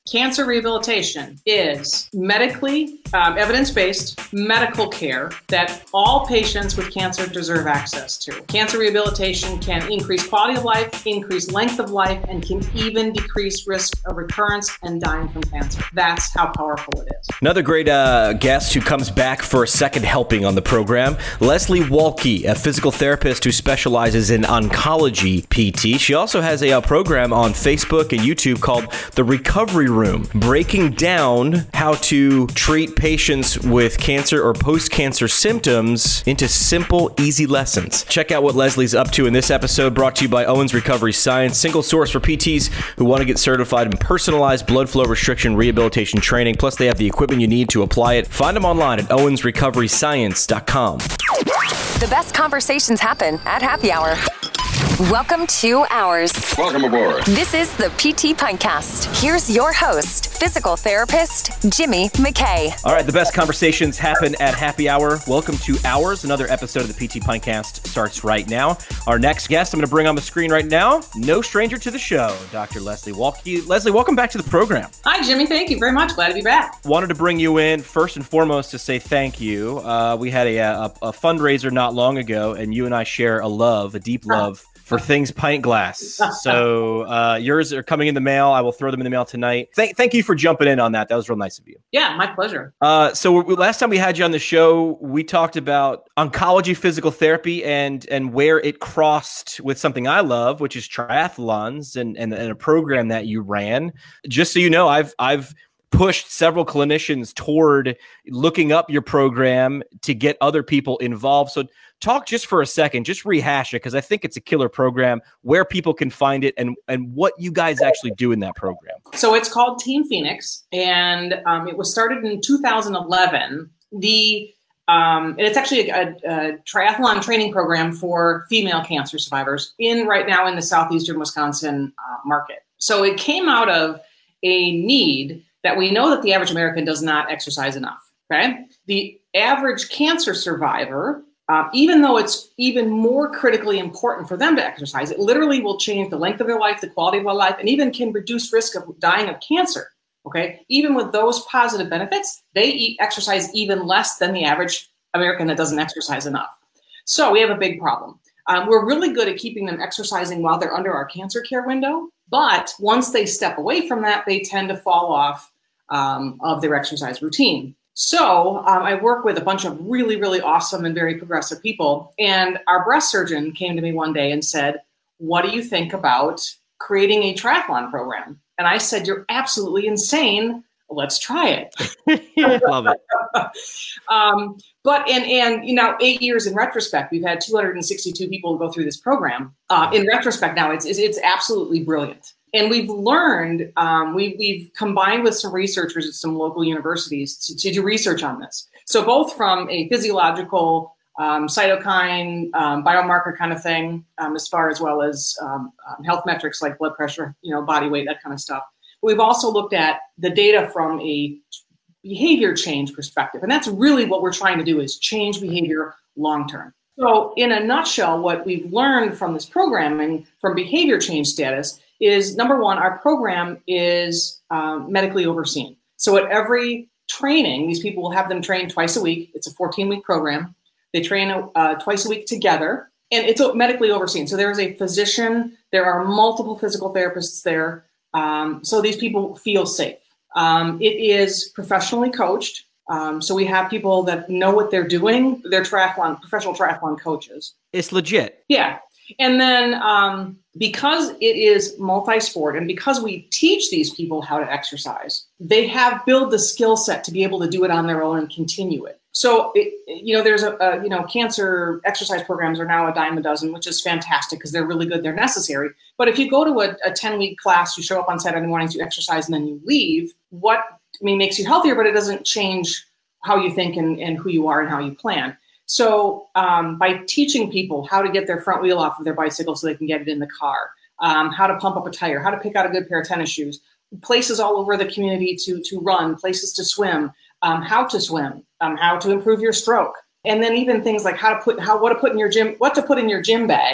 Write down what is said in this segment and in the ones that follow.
Cancer rehabilitation is medically evidence-based medical care that all patients with cancer deserve access to. Cancer rehabilitation can increase quality of life, increase length of life, and can even decrease risk of recurrence and dying from cancer. That's how powerful it is. Another great guest who comes back for a second helping on the program, Leslie Walke, a physical therapist who specializes in oncology PT. She also has a program on Facebook and YouTube called The Recovery Room, breaking down how to treat patients with cancer or post-cancer symptoms into simple, easy lessons. Check out what Leslie's up to in this episode, brought to you by Owens Recovery Science, single source for PTs who want to get certified in personalized blood flow restriction rehabilitation training. Plus, they have the equipment you need to apply it. Find them online at owensrecoveryscience.com. The best conversations happen at happy hour. Welcome to Ours. Welcome aboard. This is the PT Pintcast. Here's your host, physical therapist, Jimmy McKay. All right, the best conversations happen at happy hour. Welcome to Ours. Another episode of the PT Pintcast starts right now. Our next guest I'm going to bring on the screen right now, no stranger to the show, Dr. Leslie Walke. Leslie, welcome back to the program. Hi, Jimmy. Thank you very much. Glad to be back. Wanted to bring you in first and foremost to say thank you. We had a fundraiser not long ago, and you and I share a deep love for things pint glass. So yours are coming in the mail. I will throw them in the mail tonight. Thank you for jumping in on that. That was real nice of you. Yeah, my pleasure. So last time we had you on the show, we talked about oncology physical therapy and where it crossed with something I love, which is triathlons and a program that you ran. Just so you know, I've pushed several clinicians toward looking up your program to get other people involved. So talk just for a second, just rehash it, because I think it's a killer program, where people can find it and what you guys actually do in that program. So it's called Team Phoenix, and it was started in 2011. And it's actually a triathlon training program for female cancer survivors right now in the southeastern Wisconsin market. So it came out of a need that we know that the average American does not exercise enough, okay? The average cancer survivor, even though it's even more critically important for them to exercise, it literally will change the length of their life, the quality of their life, and even can reduce risk of dying of cancer, okay? Even with those positive benefits, they exercise even less than the average American that doesn't exercise enough. So we have a big problem. We're really good at keeping them exercising while they're under our cancer care window, but once they step away from that, they tend to fall off of their exercise routine. So I work with a bunch of really, really awesome and very progressive people. And our breast surgeon came to me one day and said, "What do you think about creating a triathlon program?" And I said, "You're absolutely insane. Let's try it." Love it. But 8 years in retrospect, we've had 262 people go through this program. In retrospect now, it's absolutely brilliant. And we've learned, we've combined with some researchers at some local universities to do research on this. So both from a physiological cytokine biomarker kind of thing, as far as well as health metrics like blood pressure, body weight, that kind of stuff. But we've also looked at the data from a behavior change perspective. And that's really what we're trying to do, is change behavior long-term. So in a nutshell, what we've learned from this programming from behavior change status is, number one, our program is medically overseen. So at every training, these people will have them train twice a week. It's a 14-week program. They train twice a week together, and it's medically overseen. So there's a physician, there are multiple physical therapists there. So these people feel safe. It is professionally coached. So we have people that know what they're doing. They're professional triathlon coaches. It's legit. Yeah. And then because it is multi-sport, and because we teach these people how to exercise, they have built the skill set to be able to do it on their own and continue it. So, there's cancer exercise programs are now a dime a dozen, which is fantastic because they're really good. They're necessary. But if you go to a 10-week class, you show up on Saturday mornings, you exercise, and then you leave, makes you healthier, but it doesn't change how you think and who you are and how you plan. So by teaching people how to get their front wheel off of their bicycle so they can get it in the car, how to pump up a tire, how to pick out a good pair of tennis shoes, places all over the community to run, places to swim, how to swim, how to improve your stroke, and then even things like what to put in your gym bag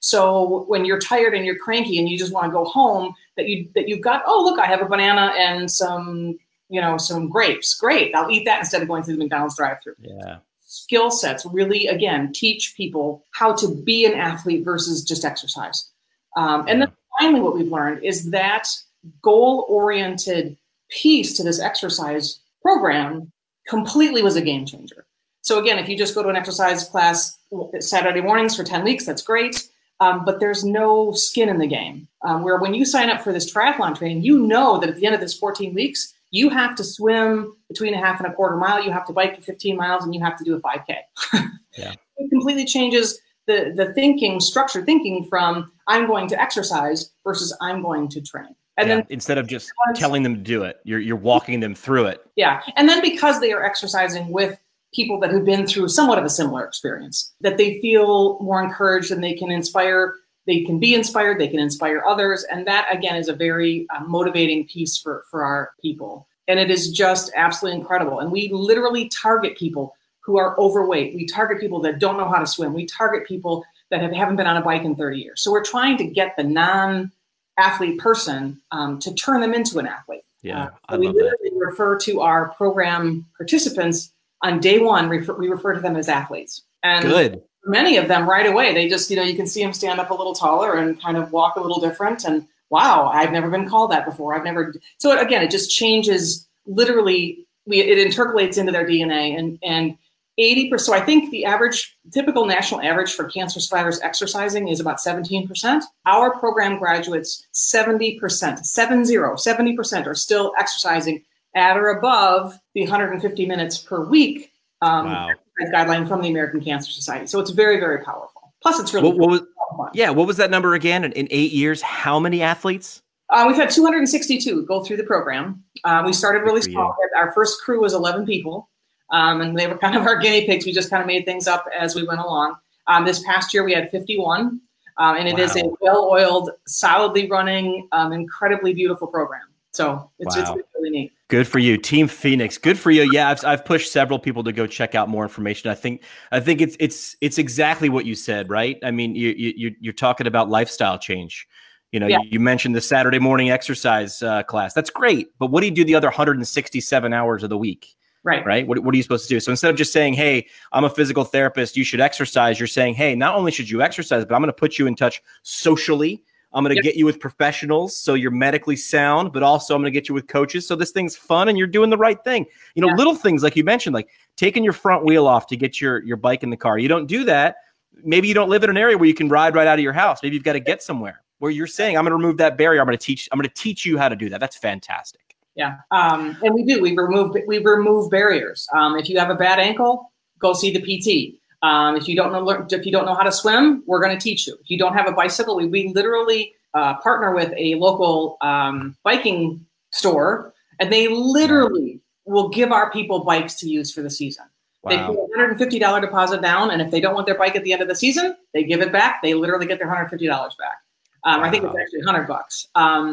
So when you're tired and you're cranky and you just want to go home, that you've got, oh, look, I have a banana and some grapes. Great. I'll eat that instead of going through the McDonald's drive-thru. Yeah. Skill sets really, again, teach people how to be an athlete versus just exercise. And then finally, what we've learned is that goal-oriented piece to this exercise program completely was a game changer. So again, if you just go to an exercise class Saturday mornings for 10 weeks, that's great. But there's no skin in the game. Where when you sign up for this triathlon training, you know that at the end of this 14 weeks, you have to swim between a half and a quarter mile, you have to bike for 15 miles, and you have to do a 5K. Yeah. It completely changes the thinking, structured thinking from I'm going to exercise versus I'm going to train. And then instead of just telling them to do it, you're walking them through it. Yeah. And then because they are exercising with people that have been through somewhat of a similar experience, that they feel more encouraged and they can inspire, they can be inspired, they can inspire others. And that, again, is a very motivating piece for our people. And it is just absolutely incredible. And we literally target people who are overweight. We target people that don't know how to swim. We target people that haven't been on a bike in 30 years. So we're trying to get the non-athlete person to turn them into an athlete. Yeah, so we literally refer to our program participants on day one, we refer to them as athletes. And good. Many of them right away, they just, you can see them stand up a little taller and kind of walk a little different. And wow, I've never been called that before. So again, it just changes literally, it intercalates into their DNA and 80%. So I think the typical national average for cancer survivors exercising is about 17%. Our program graduates, 70% are still exercising at or above the 150 minutes per week guideline from the American Cancer Society. So it's very, very powerful. Plus, it's really fun. What was that number again? In 8 years, how many athletes? We've had 262 go through the program. We started really small. Our first crew was 11 people, and they were kind of our guinea pigs. We just kind of made things up as we went along. This past year, we had 51, and it is a well-oiled, solidly running, incredibly beautiful program. So it's really neat. Good for you, Team Phoenix. Good for you. Yeah, I've pushed several people to go check out more information. I think it's exactly what you said, right? I mean, you're talking about lifestyle change. You mentioned the Saturday morning exercise class. That's great, but what do you do the other 167 hours of the week? Right. What are you supposed to do? So instead of just saying, "Hey, I'm a physical therapist, you should exercise," you're saying, "Hey, not only should you exercise, but I'm going to put you in touch socially. I'm going to get you with professionals so you're medically sound, but also I'm going to get you with coaches so this thing's fun and you're doing the right thing." Little things like you mentioned, like taking your front wheel off to get your bike in the car. You don't do that. Maybe you don't live in an area where you can ride right out of your house. Maybe you've got to get somewhere where you're saying, "I'm going to remove that barrier. I'm going to teach you how to do that." That's fantastic. Yeah. And we do. We remove barriers. If you have a bad ankle, go see the PT. If you don't know how to swim, we're going to teach you. If you don't have a bicycle, we literally partner with a local biking store, and they literally will give our people bikes to use for the season. Wow. They put a $150 deposit down, and if they don't want their bike at the end of the season, they give it back. They literally get their $150 back. I think it's actually $100.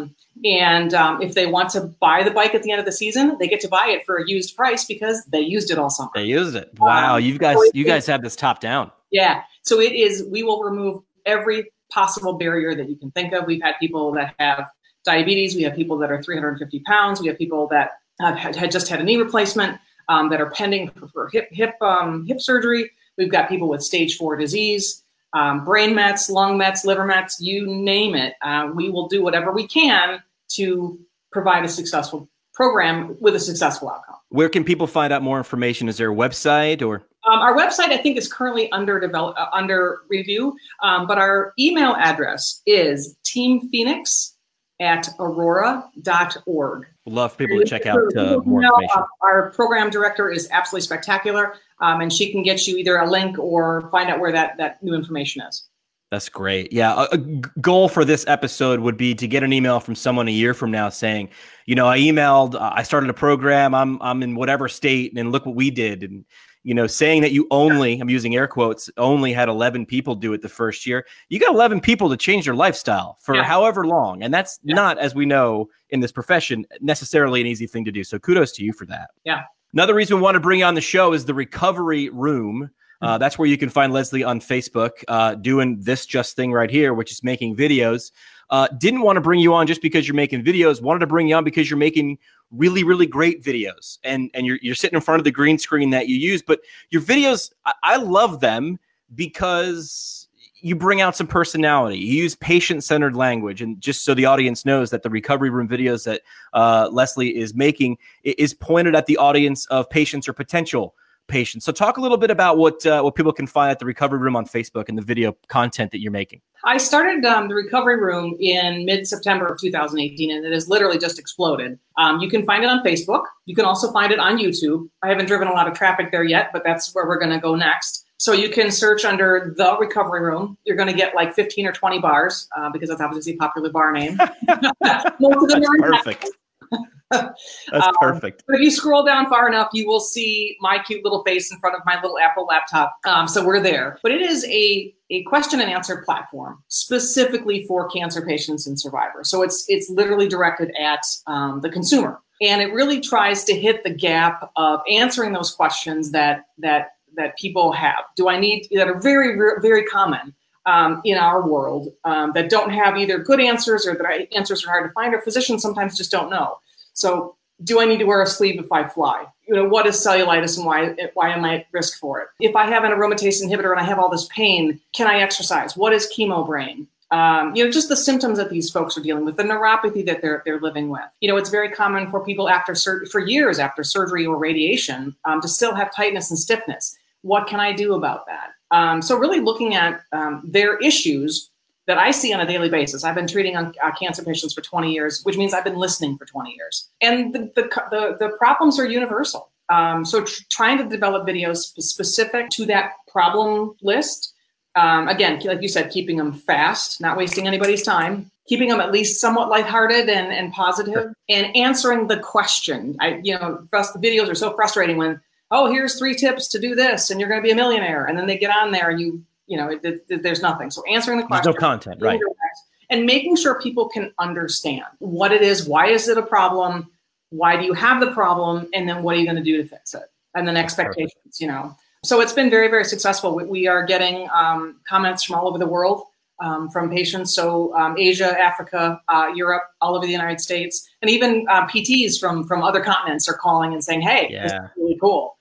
And if they want to buy the bike at the end of the season, they get to buy it for a used price because they used it all summer. They used it. Wow. You guys have this top down. Yeah. So it is, we will remove every possible barrier that you can think of. We've had people that have diabetes. We have people that are 350 pounds. We have people that have had just had a knee replacement, that are pending for hip surgery. We've got people with stage 4 disease. Brain mets, lung mets, liver mets, you name it. We will do whatever we can to provide a successful program with a successful outcome. Where can people find out more information? Is there a website or? Our website, I think, is currently under review, but our email address is teamphoenix@aurora.org. Love people to check out more information. Our program director is absolutely spectacular, and she can get you either a link or find out where that new information is. That's great. Yeah. A goal for this episode would be to get an email from someone a year from now saying, I started a program, I'm in whatever state, and look what we did. And, saying that you only, I'm using air quotes, only had 11 people do it the first year. You got 11 people to change their lifestyle for however long. And that's not, as we know in this profession, necessarily an easy thing to do. So kudos to you for that. Yeah. Another reason we want to bring you on the show is the Recovery Room. That's where you can find Leslie on Facebook doing this just thing right here, which is making videos. Didn't want to bring you on just because you're making videos. Wanted to bring you on because you're making really, really great videos. And you're sitting in front of the green screen that you use. But your videos, I love them because you bring out some personality. You use patient-centered language. And just so the audience knows that the recovery room videos that Leslie is making is pointed at the audience of patients or potential patients. So talk a little bit about what people can find at the recovery room on Facebook and the video content that you're making. I started the recovery room in mid-September of 2018, and it has literally just exploded. You can find it on Facebook. You can also find it on YouTube. I haven't driven a lot of traffic there yet, but that's where we're going to go next. So you can search under The Recovery Room. You're going to get like 15 or 20 bars because that's obviously a popular bar name. Most of them are perfect. That's perfect. But if you scroll down far enough, you will see my cute little face in front of my little Apple laptop. So we're there. But it is a question and answer platform specifically for cancer patients and survivors. So it's literally directed at the consumer. And it really tries to hit the gap of answering those questions that people have. That are very, very common in our world that don't have either good answers or that answers are hard to find, or physicians sometimes just don't know. So do I need to wear a sleeve if I fly? What is cellulitis and why am I at risk for it? If I have an aromatase inhibitor and I have all this pain, can I exercise? What is chemo brain? Just the symptoms that these folks are dealing with, the neuropathy that they're living with. It's very common for people for years after surgery or radiation to still have tightness and stiffness. What can I do about that? So really looking at their issues that I see on a daily basis. I've been treating cancer patients for 20 years, which means I've been listening for 20 years. And the problems are universal. So trying to develop videos specific to that problem list. Again, like you said, keeping them fast, not wasting anybody's time, keeping them at least somewhat lighthearted and positive, and answering the question. The videos are so frustrating when, here's 3 tips to do this, and you're going to be a millionaire. And then they get on there and there's nothing. So answering the question. There's no content, right? And making sure people can understand what it is. Why is it a problem? Why do you have the problem? And then what are you going to do to fix it? And then expectations, So it's been very, very successful. We are getting comments from all over the world, from patients. So Asia, Africa, Europe, all over the United States, and even PTs from other continents are calling and saying, hey, this is really cool.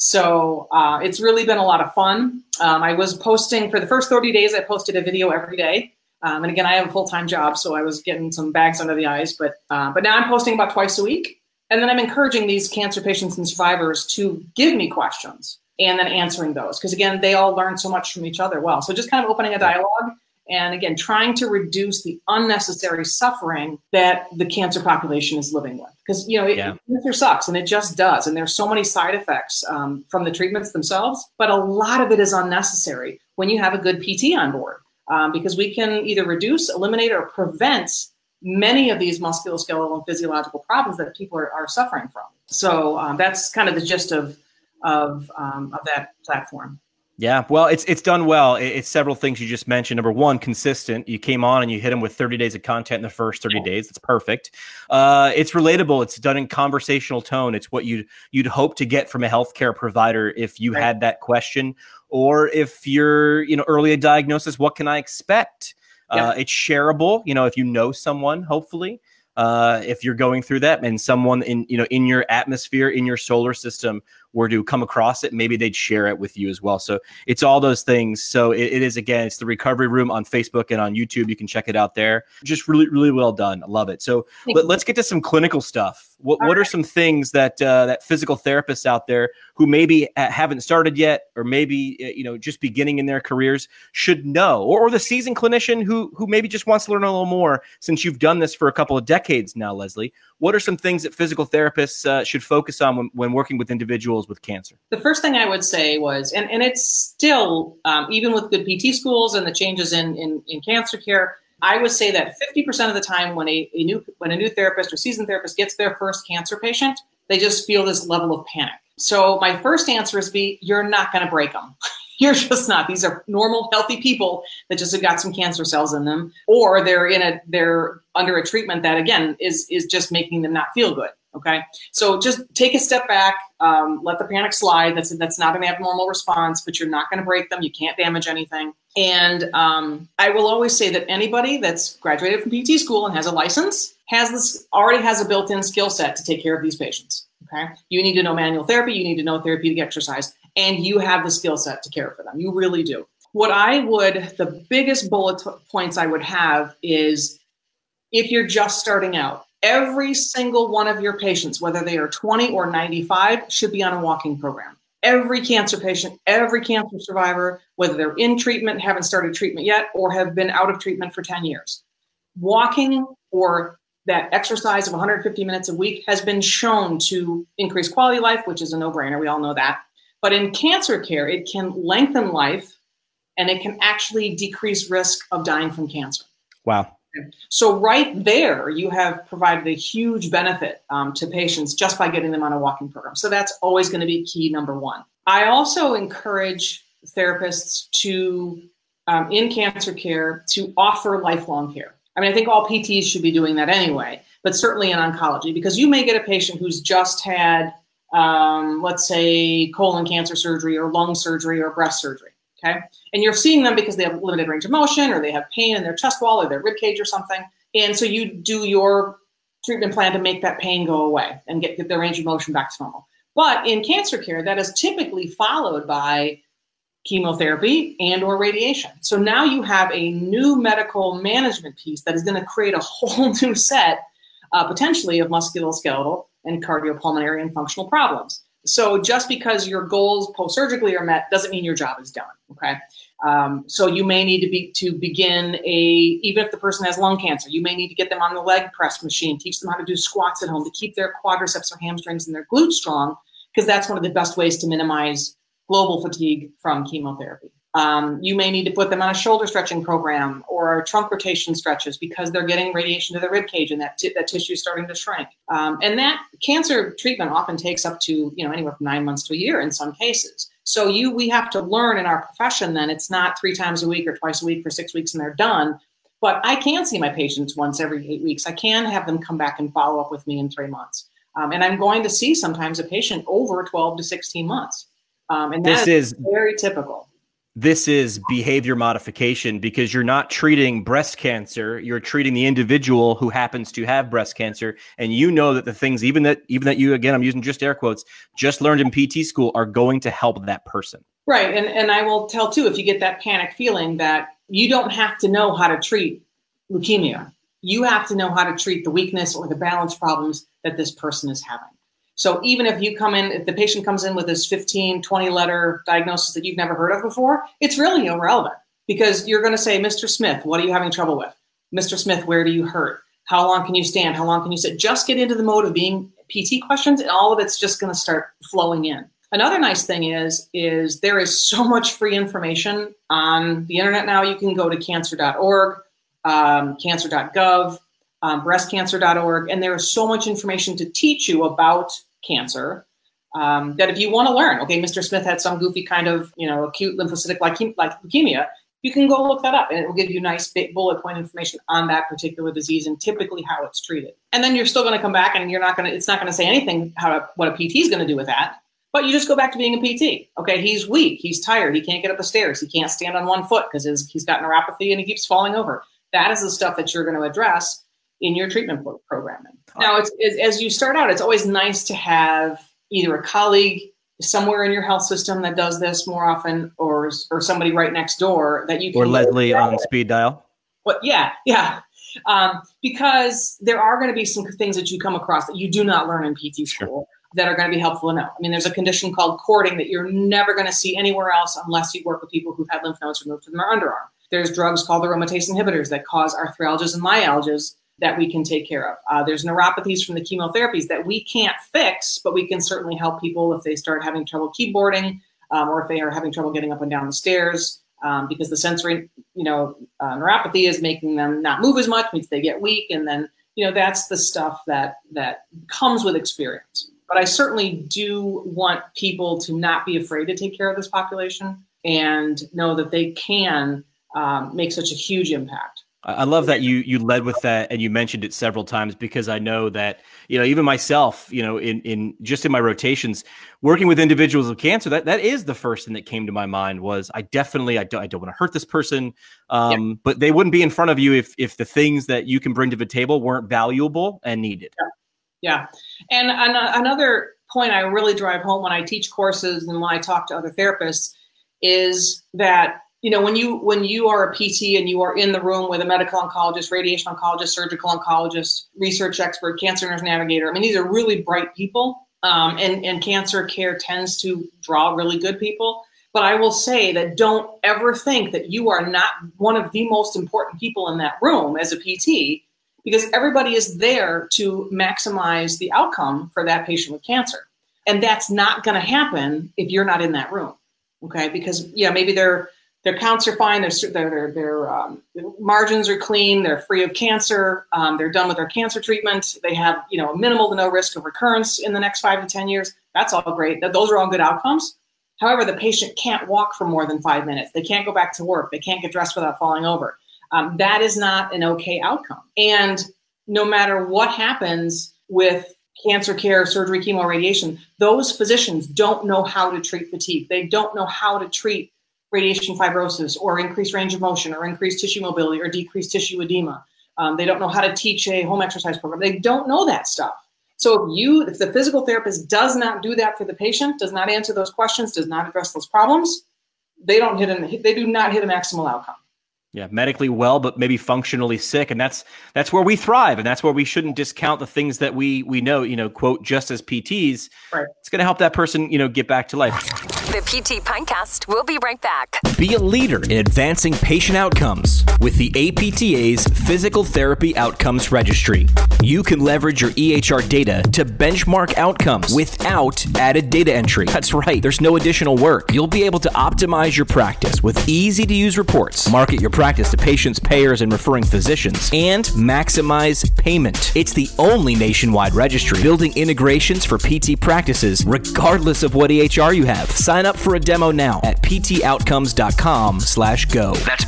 So it's really been a lot of fun. I was posting for the first 30 days. I posted a video every day. And again, I have a full-time job, so I was getting some bags under the eyes. But now I'm posting about twice a week. And then I'm encouraging these cancer patients and survivors to give me questions and then answering those. Because again, they all learn so much from each other. Well, so just kind of opening a dialogue. And again, trying to reduce the unnecessary suffering that the cancer population is living with. Because, cancer sucks, and it just does. And there's so many side effects from the treatments themselves, but a lot of it is unnecessary when you have a good PT on board. Because we can either reduce, eliminate, or prevent many of these musculoskeletal and physiological problems that people are suffering from. So that's kind of the gist of that platform. Yeah, well, it's done well. It's several things you just mentioned. Number one, consistent. You came on and you hit them with 30 days of content in the first 30 days. That's perfect. It's relatable. It's done in conversational tone. It's what you'd hope to get from a healthcare provider if you had that question, or if you're early a diagnosis. What can I expect? It's shareable. If you know someone, hopefully. If you're going through that and someone in your atmosphere, in your solar system were to come across it, maybe they'd share it with you as well. So it's all those things. So it is, again, it's the Recovery Room on Facebook and on YouTube. You can check it out there. Just really, really well done. I love it. So let's get to some clinical stuff. What are some things that physical therapists out there who maybe haven't started yet, or maybe just beginning in their careers should know, or the seasoned clinician who maybe just wants to learn a little more, since you've done this for a couple of decades now, Leslie? What are some things that physical therapists should focus on when working with individuals with cancer? The first thing I would say was, and it's still, even with good PT schools and the changes in cancer care, I would say that 50% of the time when a new therapist or seasoned therapist gets their first cancer patient, they just feel this level of panic. So my first answer is you're not going to break them. You're just not. These are normal, healthy people that just have got some cancer cells in them, or they're under a treatment that, again, is just making them not feel good. Okay, so just take a step back, let the panic slide. That's not an abnormal response, but you're not going to break them. You can't damage anything. And I will always say that anybody that's graduated from PT school and has a license already has a built-in skill set to take care of these patients. Okay, you need to know manual therapy, you need to know therapeutic exercise, and you have the skill set to care for them. You really do. The biggest bullet points I would have is if you're just starting out, every single one of your patients, whether they are 20 or 95, should be on a walking program. Every cancer patient, every cancer survivor, whether they're in treatment, haven't started treatment yet, or have been out of treatment for 10 years. Walking or that exercise of 150 minutes a week has been shown to increase quality of life, which is a no-brainer. We all know that. But in cancer care, it can lengthen life and it can actually decrease risk of dying from cancer. Wow. So right there, you have provided a huge benefit to patients just by getting them on a walking program. So that's always going to be key number one. I also encourage therapists to, in cancer care, to offer lifelong care. I mean, I think all PTs should be doing that anyway, but certainly in oncology, because you may get a patient who's just had, let's say, colon cancer surgery or lung surgery or breast surgery. Okay. And you're seeing them because they have limited range of motion or they have pain in their chest wall or their rib cage or something. And so you do your treatment plan to make that pain go away and get their range of motion back to normal. But in cancer care, that is typically followed by chemotherapy and or radiation. So now you have a new medical management piece that is going to create a whole new set, potentially, of musculoskeletal and cardiopulmonary and functional problems. So just because your goals post-surgically are met doesn't mean your job is done, okay? So you may need to begin even if the person has lung cancer, you may need to get them on the leg press machine, teach them how to do squats at home to keep their quadriceps or hamstrings and their glutes strong, because that's one of the best ways to minimize global fatigue from chemotherapy. You may need to put them on a shoulder stretching program or trunk rotation stretches because they're getting radiation to the rib cage and that tissue is starting to shrink. And that cancer treatment often takes up to anywhere from 9 months to a year in some cases. So we have to learn in our profession then it's not 3 times a week or twice a week for 6 weeks and they're done. But I can see my patients once every 8 weeks. I can have them come back and follow up with me in 3 months. And I'm going to see sometimes a patient over 12 to 16 months. And that is very typical. This is behavior modification because you're not treating breast cancer. You're treating the individual who happens to have breast cancer. And you know that the things, even that you, again, I'm using just air quotes, just learned in PT school are going to help that person. Right. And I will tell too, if you get that panic feeling that you don't have to know how to treat leukemia, you have to know how to treat the weakness or the balance problems that this person is having. So even if the patient comes in with this 15, 20 letter diagnosis that you've never heard of before, it's really irrelevant because you're going to say, Mr. Smith, what are you having trouble with? Mr. Smith, where do you hurt? How long can you stand? How long can you sit? Just get into the mode of being PT questions and all of it's just going to start flowing in. Another nice thing is there is so much free information on the internet now. You can go to cancer.org, cancer.gov, breastcancer.org, and there is so much information to teach you about cancer that if you want to learn, okay, Mr. Smith had some goofy kind of, acute lymphocytic like leukemia, you can go look that up and it will give you nice bullet point information on that particular disease and typically how it's treated. And then you're still going to come back and it's not going to say anything what a PT is going to do with that, but you just go back to being a PT. Okay, he's weak, he's tired, he can't get up the stairs, he can't stand on one foot because he's got neuropathy and he keeps falling over. That is the stuff that you're going to address in your treatment programming. Now, as you start out, it's always nice to have either a colleague somewhere in your health system that does this more often, or somebody right next door that you can. Or Leslie on speed dial. But yeah. Because there are going to be some things that you come across that you do not learn in PT school that are going to be helpful to know. I mean, there's a condition called cording that you're never going to see anywhere else unless you work with people who've had lymph nodes removed from their underarm. There's drugs called aromatase inhibitors that cause arthralgias and myalgias that we can take care of. There's neuropathies from the chemotherapies that we can't fix, but we can certainly help people if they start having trouble keyboarding or if they are having trouble getting up and down the stairs because the sensory, neuropathy is making them not move as much, means they get weak. And then, that's the stuff that comes with experience. But I certainly do want people to not be afraid to take care of this population and know that they can make such a huge impact. I love that you led with that, and you mentioned it several times, because I know that, even myself, in my rotations, working with individuals with cancer, that is the first thing that came to my mind was I don't want to hurt this person. But they wouldn't be in front of you if the things that you can bring to the table weren't valuable and needed. Yeah. And another point I really drive home when I teach courses and when I talk to other therapists is that, when you are a PT and you are in the room with a medical oncologist, radiation oncologist, surgical oncologist, research expert, cancer nurse navigator, I mean, these are really bright people, and cancer care tends to draw really good people. But I will say that don't ever think that you are not one of the most important people in that room as a PT, because everybody is there to maximize the outcome for that patient with cancer. And that's not going to happen if you're not in that room. Okay. Because maybe their counts are fine. Their margins are clean. They're free of cancer. They're done with their cancer treatment. They have, a minimal to no risk of recurrence in the next 5 to 10 years. That's all great. Those are all good outcomes. However, the patient can't walk for more than 5 minutes. They can't go back to work. They can't get dressed without falling over. That is not an okay outcome. And no matter what happens with cancer care, surgery, chemo, radiation, those physicians don't know how to treat fatigue. They don't know how to treat radiation fibrosis or increased range of motion or increased tissue mobility or decreased tissue edema. They don't know how to teach a home exercise program. They don't know that stuff. So if the physical therapist does not do that for the patient, does not answer those questions, does not address those problems, they do not hit a maximal outcome. Yeah, medically well, but maybe functionally sick. And that's where we thrive. And that's where we shouldn't discount the things that we know, quote, just as PTs. Right. It's going to help that person, get back to life. The PT Pintcast will be right back. Be a leader in advancing patient outcomes with the APTA's Physical Therapy Outcomes Registry. You can leverage your EHR data to benchmark outcomes without added data entry. That's right. There's no additional work. You'll be able to optimize your practice with easy-to-use reports, market your practice to patients, payers, and referring physicians, and maximize payment. It's the only nationwide registry building integrations for PT practices, regardless of what EHR you have. Sign up for a demo now at ptoutcomes.com/go. That's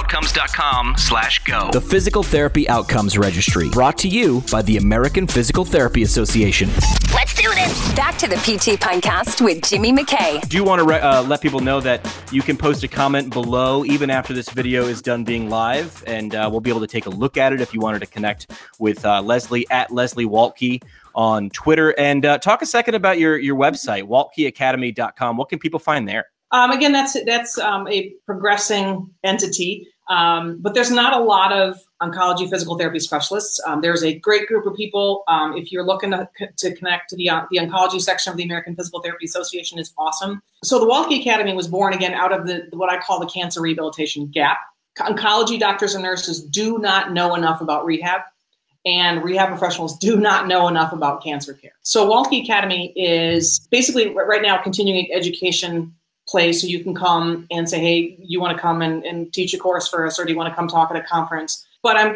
ptoutcomes.com/go. The Physical Therapy Outcomes Registry, brought to you by the American Physical Therapy Association. Let's do this. Back to the PT Pintcast with Jimmy McKay. Do you want to let people know that you can post a comment below even after this video is done being live, and we'll be able to take a look at it if you wanted to connect with Leslie at Leslie Waltke on Twitter, and talk a second about your website, waltkeacademy.com. What can people find there? Again, that's a progressing entity, but there's not a lot of oncology physical therapy specialists. There's a great group of people. If you're looking to connect to the oncology section of the American Physical Therapy Association, is awesome. So the Waltke Academy was born again out of what I call the cancer rehabilitation gap. Oncology doctors and nurses do not know enough about rehab, and rehab professionals do not know enough about cancer care. So Waltke Academy is basically right now a continuing education place. So you can come and say, hey, you want to come and teach a course for us, or do you want to come talk at a conference? But I'm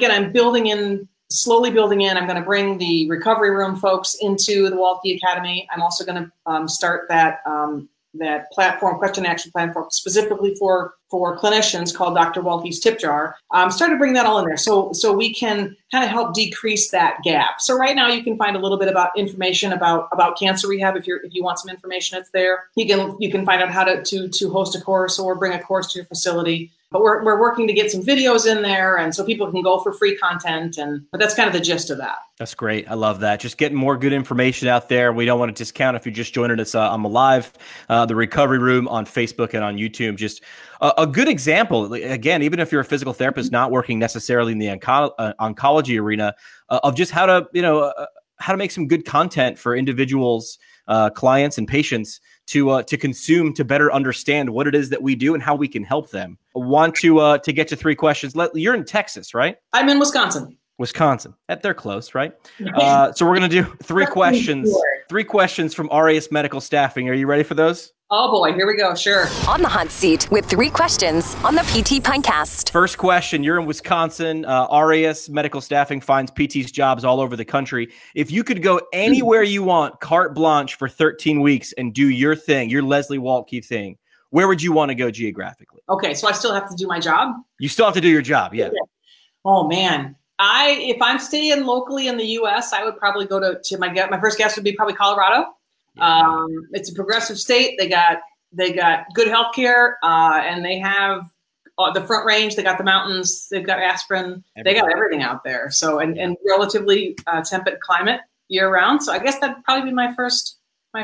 slowly building in. I'm going to bring the recovery room folks into the Waltke Academy. I'm also going to start that platform, question and action platform, specifically for clinicians, called Dr. Waltke's Tip Jar. Started bringing that all in there, so we can kind of help decrease that gap. So right now you can find a little bit about information about cancer rehab. If you want some information, it's there. You can find out how to host a course or bring a course to your facility. But we're working to get some videos in there, and so people can go for free content. But that's kind of the gist of that. That's great. I love that. Just getting more good information out there. We don't want to discount if you're just joining us on the live, the Recovery Room on Facebook and on YouTube. Just a good example. Again, even if you're a physical therapist not working necessarily in the oncology arena, of just how to make some good content for individuals, clients, and patients to consume, to better understand what it is that we do and how we can help them. I want to get to 3 questions. You're in Texas, right? I'm in Wisconsin. They're close, right? So we're going to do 3 questions. 3 questions from Aureus Medical Staffing. Are you ready for those? Oh boy, here we go. Sure. On the hot seat with 3 questions on the PT Pintcast. First question, you're in Wisconsin. Aureus Medical Staffing finds PTs jobs all over the country. If you could go anywhere you want, carte blanche for 13 weeks and do your thing, your Leslie Waltke thing, where would you want to go geographically? Okay, so I still have to do my job? You still have to do your job, yeah. Okay. Oh man, if I'm staying locally in the U.S., I would probably go to my first guess would be probably Colorado. Yeah. It's a progressive state. They got good healthcare, and they have the Front Range. They got the mountains. They've got Aspen. They got everything out there. So and relatively temperate climate year round. So I guess that'd probably be my first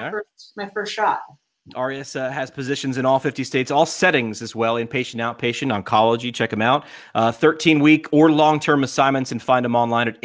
shot. Aureus has positions in all 50 states, all settings as well, inpatient, outpatient, oncology. Check them out. 13-week or long-term assignments, and find them online at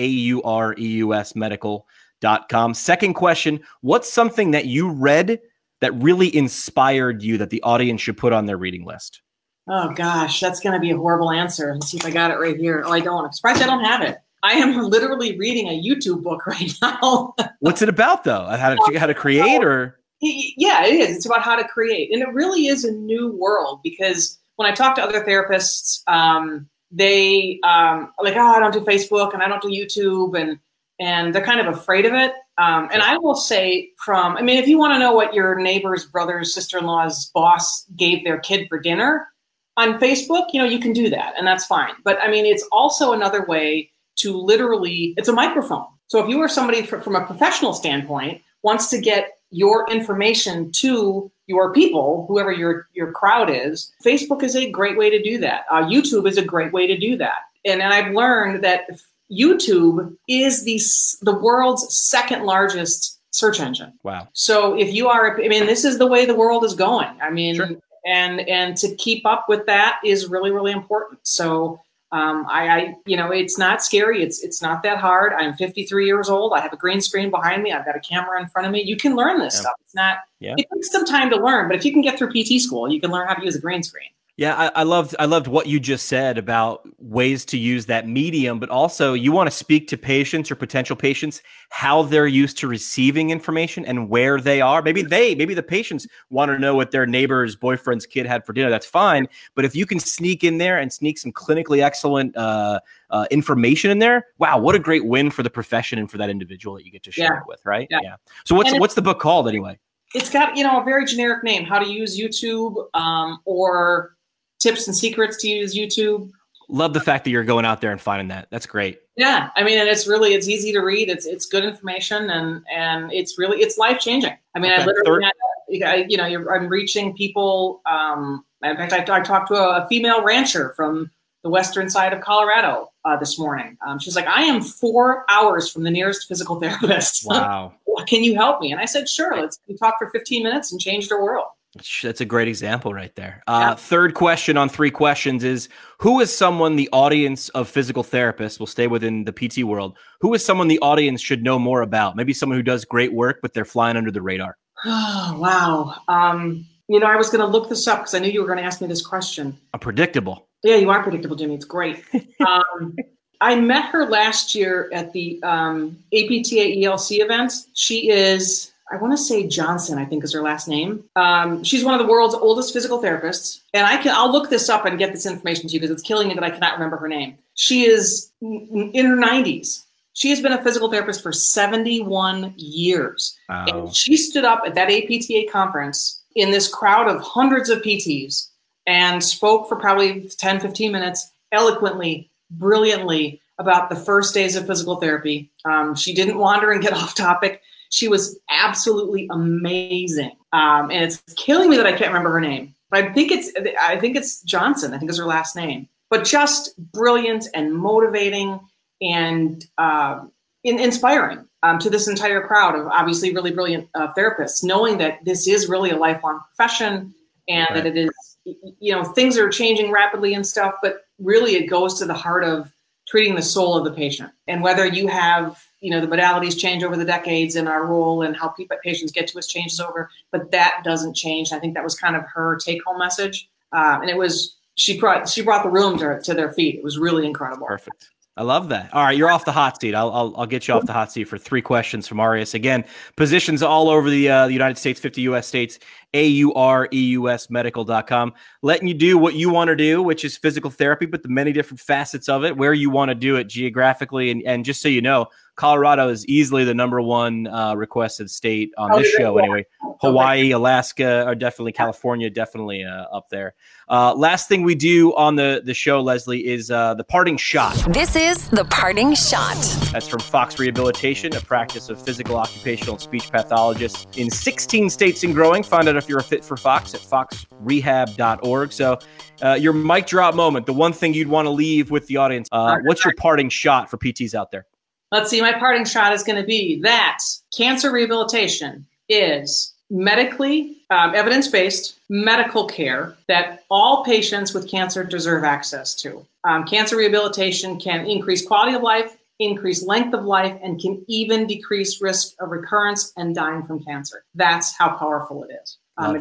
aureusmedical.com. Second question, what's something that you read that really inspired you that the audience should put on their reading list? Oh, gosh, that's going to be a horrible answer. Let's see if I got it right here. Oh, I don't. I'm surprised I don't have it. I am literally reading a YouTube book right now. What's it about, though? How to create, or? Yeah, it is. It's about how to create. And it really is a new world, because when I talk to other therapists, they like, oh, I don't do Facebook and I don't do YouTube, and they're kind of afraid of it. And I will say if you want to know what your neighbor's brother's sister-in-law's boss gave their kid for dinner on Facebook, you can do that, and that's fine. But it's also another way to literally, it's a microphone. So if you are somebody from a professional standpoint wants to get your information to your people, whoever your crowd is, Facebook is a great way to do that. YouTube is a great way to do that. And I've learned that YouTube is the world's second largest search engine. Wow. So if you are, this is the way the world is going. Sure. And to keep up with that is really, really important. So it's not scary. It's not that hard. I'm 53 years old. I have a green screen behind me. I've got a camera in front of me. You can learn this stuff. It's not, It takes some time to learn, but if you can get through PT school, you can learn how to use a green screen. Yeah, I loved what you just said about ways to use that medium, but also you want to speak to patients or potential patients, how they're used to receiving information and where they are. Maybe the patients want to know what their neighbor's boyfriend's kid had for dinner. That's fine. But if you can sneak in there and sneak some clinically excellent information in there, wow, what a great win for the profession and for that individual that you get to share it with, right? Yeah. So what's the book called anyway? It's got, a very generic name, How to Use YouTube, or Tips and Secrets to Use YouTube. Love the fact that you're going out there and finding that. That's great. Yeah. And it's easy to read. It's good information, and it's life-changing. I'm reaching people. In fact, I talked to a female rancher from the western side of Colorado this morning. She's like, I am 4 hours from the nearest physical therapist. Wow. Can you help me? And I said, sure, we talk for 15 minutes and change the world. That's a great example right there. Third question on 3 questions is, who is someone the audience of physical therapists, will stay within the PT world, who is someone the audience should know more about? Maybe someone who does great work, but they're flying under the radar. Oh, wow. I was going to look this up because I knew you were going to ask me this question. I'm predictable. Yeah, you are predictable, Jimmy. It's great. I met her last year at the APTA ELC event. She is, I want to say Johnson, I think is her last name. She's one of the world's oldest physical therapists. And I'll look this up and get this information to you because it's killing me that I cannot remember her name. She is in her 90s. She has been a physical therapist for 71 years. Wow. And she stood up at that APTA conference in this crowd of hundreds of PTs and spoke for probably 10, 15 minutes, eloquently, brilliantly, about the first days of physical therapy. She didn't wander and get off topic. She was absolutely amazing. And it's killing me that I can't remember her name. But I think it's Johnson, I think is her last name. But just brilliant and motivating and inspiring to this entire crowd of obviously really brilliant therapists, knowing that this is really a lifelong profession and that it is, things are changing rapidly and stuff, but really it goes to the heart of treating the soul of the patient. And whether you have, the modalities change over the decades and our role and how patients get to us changes over, but that doesn't change. I think that was kind of her take-home message. And it was, she brought the room to their feet. It was really incredible. Perfect. I love that. All right, you're off the hot seat. I'll get you off the hot seat for 3 questions from Aureus. Again, positions all over the United States, 50 U.S. states, aureusmedical.com, letting you do what you want to do, which is physical therapy, but the many different facets of it, where you want to do it geographically. And just so you know, Colorado is easily the number one requested state on this show anyway. Hawaii, Alaska are definitely, California definitely up there. Last thing we do on the show, Leslie, is the parting shot. This is the parting shot. That's from Fox Rehabilitation, a practice of physical, occupational, and speech pathologists in 16 states and growing. Find out if you're a fit for Fox at foxrehab.org. So your mic drop moment, the one thing you'd want to leave with the audience. What's your parting shot for PTs out there? Let's see. My parting shot is going to be that cancer rehabilitation is medically evidence-based medical care that all patients with cancer deserve access to. Cancer rehabilitation can increase quality of life, increase length of life, and can even decrease risk of recurrence and dying from cancer. That's how powerful it is.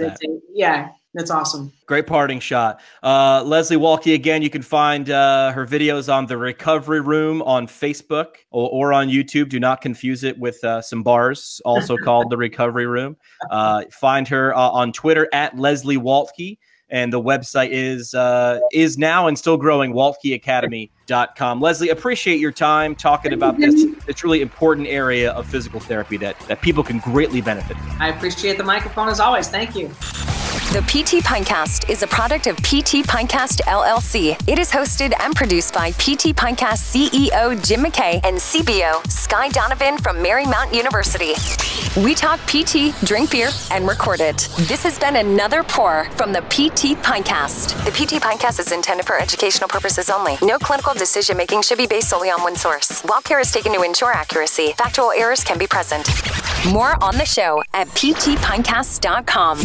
That's awesome. Great parting shot. Leslie Walke, again, you can find her videos on The Recovery Room on Facebook or on YouTube. Do not confuse it with some bars, also called The Recovery Room. Find her on Twitter at Leslie Walke. And the website is now and still growing, WalkeAcademy.com. Leslie, appreciate your time talking about this. It's really important area of physical therapy that people can greatly benefit from. I appreciate the microphone as always. Thank you. The PT Pintcast is a product of PT Pintcast LLC. It is hosted and produced by PT Pintcast CEO Jim McKay and CBO Sky Donovan from Marymount University. We talk PT, drink beer, and record it. This has been another pour from the PT Pintcast. The PT Pintcast is intended for educational purposes only. No clinical decision-making should be based solely on one source. While care is taken to ensure accuracy, factual errors can be present. More on the show at ptpintcast.com.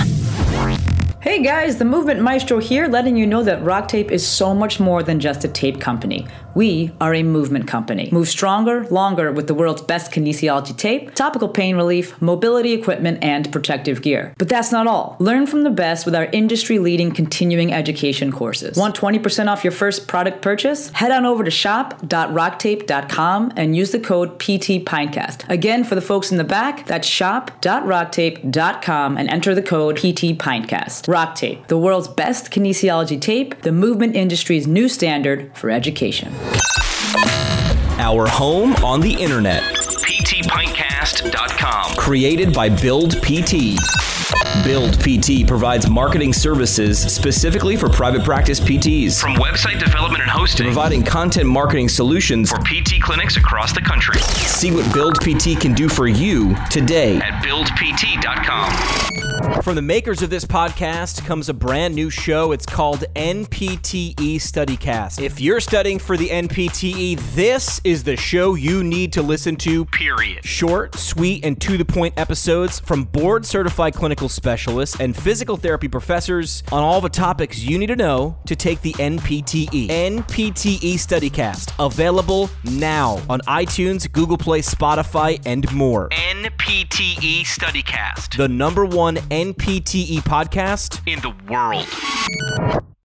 Hey guys, the Movement Maestro here, letting you know that Rock Tape is so much more than just a tape company. We are a movement company. Move stronger, longer with the world's best kinesiology tape, topical pain relief, mobility equipment, and protective gear. But that's not all. Learn from the best with our industry-leading continuing education courses. Want 20% off your first product purchase? Head on over to shop.rocktape.com and use the code PTPintcast. Again, for the folks in the back, that's shop.rocktape.com and enter the code PTPintcast. Rock Tape, the world's best kinesiology tape, the movement industry's new standard for education. Our home on the internet. PTPintcast.com. Created by Build PT. Build PT provides marketing services specifically for private practice PTs. From website development and hosting, providing content marketing solutions for PT clinics across the country. See what Build PT can do for you today at buildpt.com. From the makers of this podcast comes a brand new show. It's called NPTE StudyCast. If you're studying for the NPTE, this is the show you need to listen to, period. Short, sweet, and to-the-point episodes from board-certified clinical specialists and physical therapy professors on all the topics you need to know to take the NPTE. NPTE StudyCast. Available now on iTunes, Google Play, Spotify, and more. NPTE StudyCast. The #1 NPTE podcast in the world.